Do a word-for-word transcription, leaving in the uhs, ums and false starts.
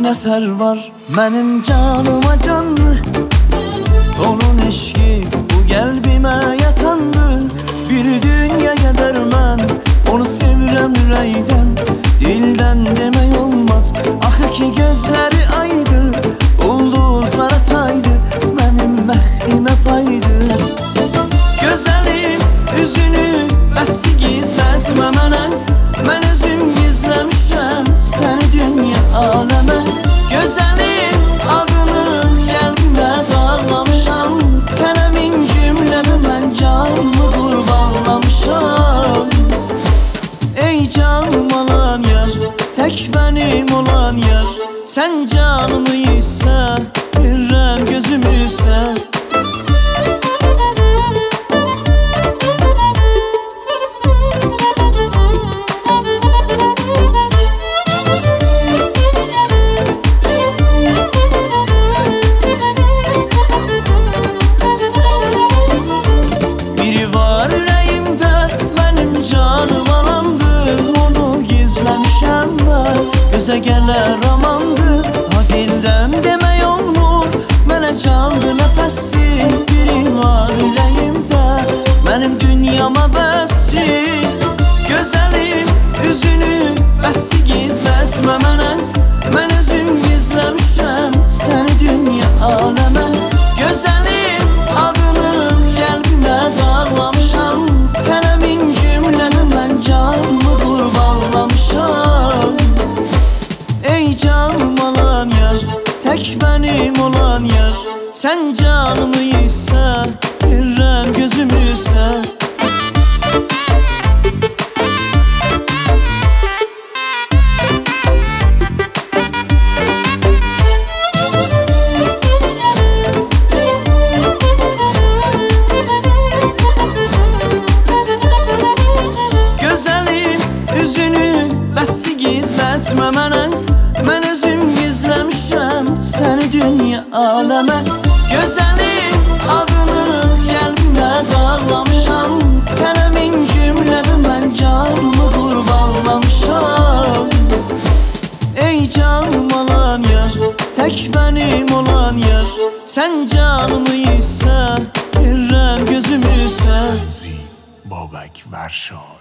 nəfər var mənim canıma canlı. Onun eşqi bu qəlbimə yatandı. Bir dünya qədər mən onu sevirəm ürəkdən. Dildən demək olmaz, axı ki gözləri aydı, ulduzlara taydı, mənim bəxtimə paydı. Gözəlim üzünü bəssi gizlətmə mənə, mən özüm gizləmişəm səni dünya aləmə. Gözəlim adını qəlbimə dağlamışam, sənə min cümlədə mən canımı qurbanlamışam. Ey canım alan yar, tək mənim olan yar, sən canımı isə, verirəm gözümü isə. Biri var ürəyimdə, mənim canım alandı, onu gizləmişəm mən, gözə gələr amandı. Ha dildən demək olmur, mənə candı nəfəsi. Biri var ürəyimdə, mənim dünyama bəssi. Gözəlim üzünü bəssi gizlətmə mənə, mən özüm gizləmişəm səni dünya aləmə. Gözəlim adını qəlbimə dağlamışam, sənə min cümlədə mən canımı qurbanlamışam. Ey canım alan yar, tək mənim olan yar, sən canımı isə, verirəm gözümü isə. Gözəlim üzünü bəssi gizlətmə mənə, mən özüm gizləmişəm səni dünya aləmə. Gözəlim adını qəlbimə dağlamışam, sənə min cümlədə mən canımı qurbanlamışam. Ey canım alan yar, tək mənim olan yar, sən canımı isə, verirəm gözümü isə. Bobek Verşo.